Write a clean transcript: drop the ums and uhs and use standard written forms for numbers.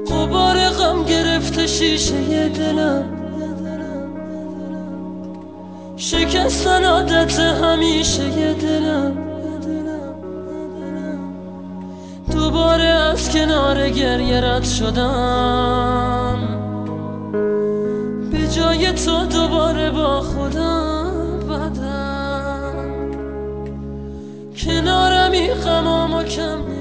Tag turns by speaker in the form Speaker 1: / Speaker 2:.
Speaker 1: غبار غم گرفته شیشه دلم، شکستن عادت همیشه دلم. دوباره از کنار گریه رد شدم، به جای تو دوباره با خودم بدم. کنارم این غمامو کم